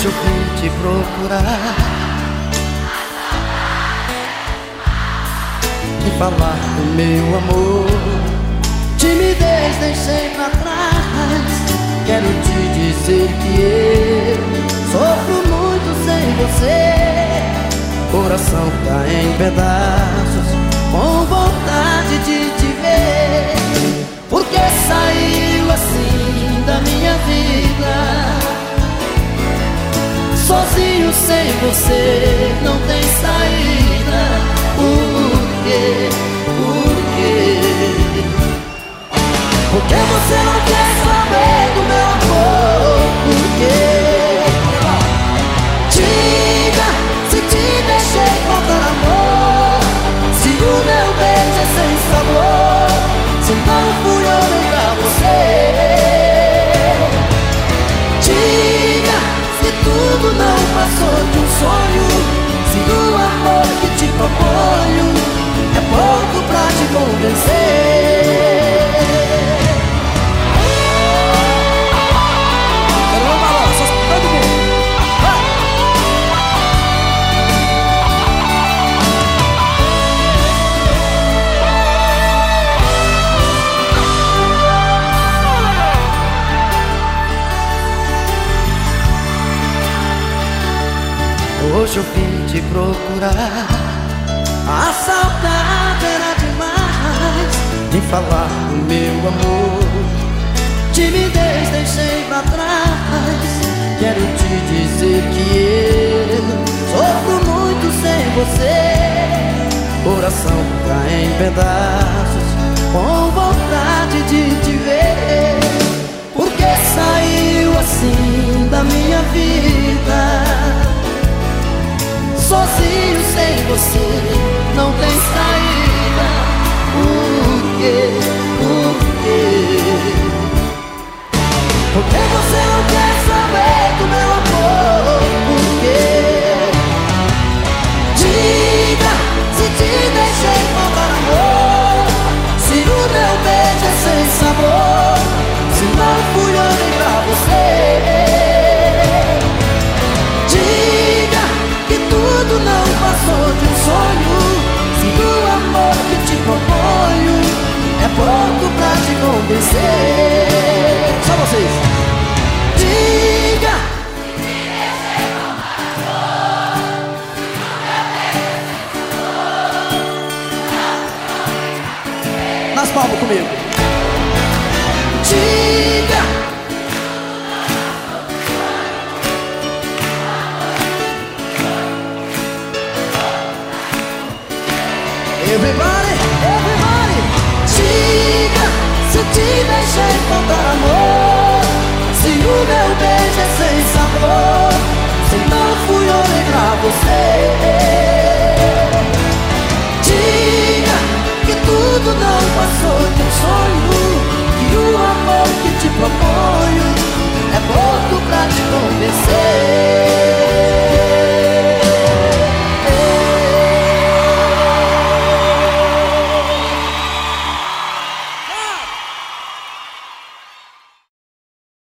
Hoje eu vim te procurar e falar do meu amor. Timidez deixei pra trás. Quero te dizer que eu sofro muito sem você. Coração tá em pedaços, com vontade de te ver. Porque saiu assim da minha vida. Sozinho sem você não tem saída. Por quê? Por quê? Porque você não quer saber do meu amor? Por quê? Diga se te deixei faltar amor, se o meu beijo é sem sabor, se não fui eu nem pra você. Diga se tudo não passou de um sonho, se o amor que te proponho é pouco pra te convencer. Hoje eu vim te procurar. A saudade era demais de falar do meu amor. Timidez deixei pra trás. Quero te dizer que eu sofro muito sem você. Coração tá em pedaços, com vontade de te ver. Porque saiu assim da minha vida. Sozinho sem você não tem saída. Por quê? Por quê? Porque você não quer saber do meu amor? Por quê? Diga se te deixei faltar amor, se o meu beijo é sem sabor, se não fui eu nem pra você. Tudo não passou de um sonho, se o amor que te proponho é pouco pra te convencer. Só vocês. Diga nas palmas comigo. Diga everybody, everybody. Diga se te deixei faltar amor, se o meu beijo é sem sabor, se não fui eu nem pra você.